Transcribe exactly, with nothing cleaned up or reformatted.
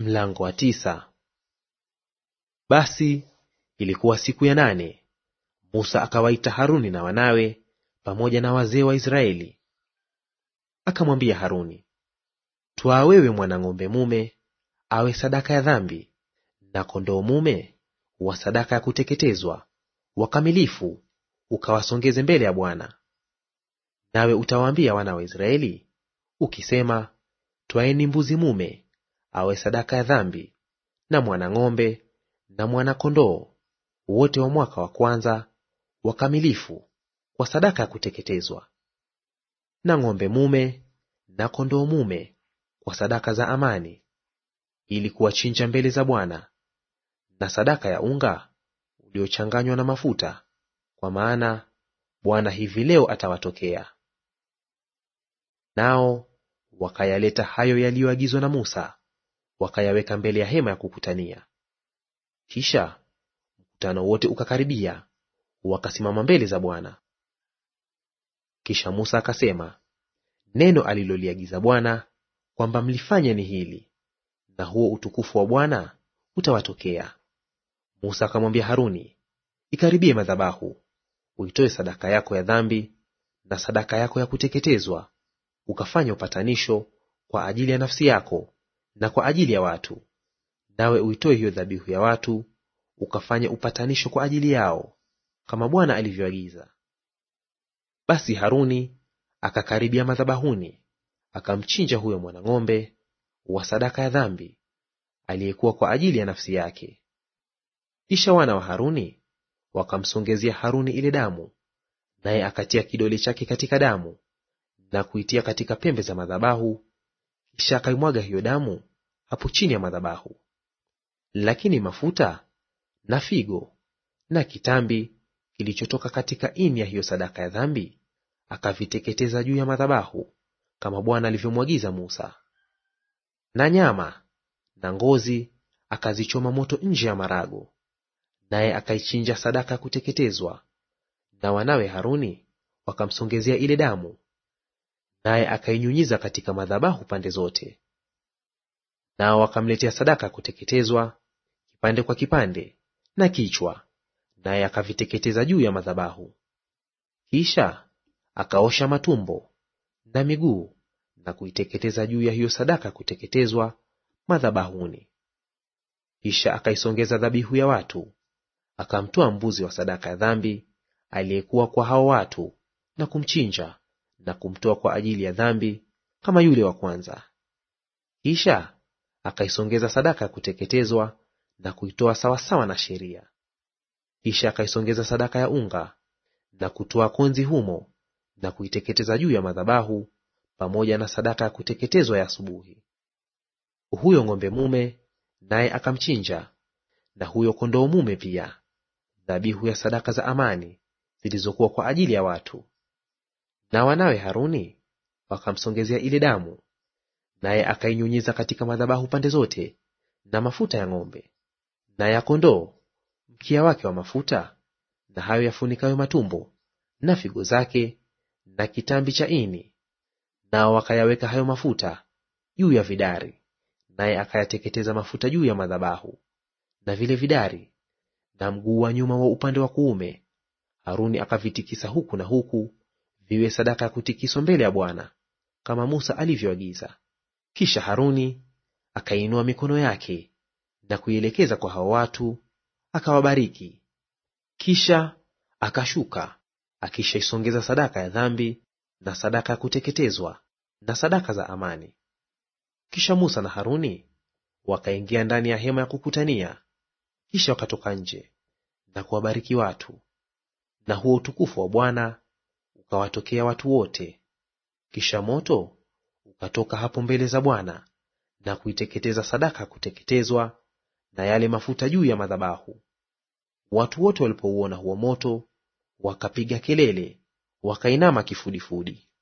Mlango wa tisa. Basi ilikuwa siku ya nane, Musa akawaita Haruni na wanawe pamoja na wazee wa Israeli. Akamwambia Haruni, twaa wewe mwana-ng'ombe mume awe sadaka ya dhambi, na kondoo mume wa sadaka ya kuteketezwa wakamilifu, ukawasongeze mbele ya Bwana. Nawe utawaambia wana wa Israeli ukisema, twaeni mbuzi mume awe sadaka ya dhambi, na mwana-ng'ombe na mwana-kondoo wote wa mwaka wa kwanza wakamilifu kwa sadaka ya kuteketezwa, na ng'ombe mume na kondoo mume kwa sadaka za amani, ili kuwachinja mbele za Bwana, na sadaka ya unga uliochanganywa na mafuta, kwa maana Bwana hivi leo atawatokea. Nao wakayaleta hayo yaliyoagizwa na Musa, wakayaweka mbele ya hema ya kukutania. Kisha mkutano wote ukakaribia, wakasimama mbele za Bwana. Kisha Musa akasema, neno aliloliagiza Bwana kwamba mlifanye ni hili, na huo utukufu wa Bwana utawatokea. Musa akamwambia Haruni, ikaribie madhabahu, uitoe sadaka yako ya dhambi na sadaka yako ya kuteketezwa, ukafanye upatanisho kwa ajili ya nafsi yako na kwa ajili ya watu. Nawe uitoe hiyo dhabihu ya watu, ukafanye upatanisho kwa ajili yao, kama Bwana alivyoagiza. Basi Haruni akakaribia madhabahuni, akamchinja huyo mwana-ng'ombe wa sadaka ya dhambi, aliyekuwa kwa ajili ya nafsi yake. Kisha wana wa Haruni wakamsongezea Haruni ile damu, naye akatia kidole chake katika damu na kuitia katika pembe za madhabahu, kisha akaimwaga hiyo damu hapo chini ya madhabahu. Lakini mafuta na figo na kitambi kilichotoka katika ini ya hiyo sadaka ya dhambi akaviteketeza juu ya madhabahu, kama Bwana alivyomwagiza Musa. Na nyama na ngozi akazichoma moto nje ya marago, naye akaichinja sadaka ya kuteketezwa. Na wanawe Haruni wakamsongezea ile damu, naye akainyunyiza katika madhabahu pande zote. Nao wakamletea sadaka ya kuteketezwa kipande kwa kipande na kichwa, naye akaviteketeza juu ya madhabahu. Kisha akaosha matumbo na miguu na kuiteketeza juu ya hiyo sadaka ya kuteketezwa madhabahuni. Kisha akaisongeza dhabihu ya watu, akamtoa mbuzi wa sadaka ya dhambi aliyekuwa kwa hao watu, na kumchinja na kumtoa kwa ajili ya dhambi kama yule wa kwanza. Kisha akaisongeza sadaka ya kuteketezwa na kuitoa sawasawa na sheria. Kisha akaisongeza sadaka ya unga na kutoa konzi humo na kuiteketeza juu ya madhabahu pamoja na sadaka ya kuteketezwa ya asubuhi. Huyo ng'ombe mume naye akamchinja, na huyo kondoo mume pia, dhabihu ya sadaka za amani zilizokuwa kwa ajili ya watu. Na wanawe Haruni wakamsongezea ile damu, naye akainyunyiza katika madhabahu pande zote, na mafuta ya ng'ombe na ya kondoo, mkia wake wa mafuta, na hayo yafunikayo matumbo, na figo zake, na kitambi cha ini. Nao wakayaweka hayo mafuta juu ya vidari, naye akayateketeza mafuta juu ya madhabahu. Na vile vidari na mguu wa nyuma wa upande wa kuume Haruni akavitikisa huku na huku, viwe sadaka ya kutikiswa mbele ya Bwana, kama Musa alivyoagiza. Kisha Haruni akainua mikono yake na kuielekeza kwa hao watu, akawabariki. Kisha akashuka, akishaisongeza sadaka ya dhambi na sadaka ya kuteketezwa na sadaka za amani. Kisha Musa na Haruni wakaingia ndani ya hema ya kukutania, kisha wakatoka nje na kuwabariki watu. Na huo utukufu wa Bwana ukawatokea watu wote. Kisha moto ukatoka hapo mbele za Bwana na kuiteketeza sadaka ya kuteketezwa na yale mafuta juu ya madhabahu. Watu wote walipouona huo moto wakapiga kelele, wakainama kifudifudi.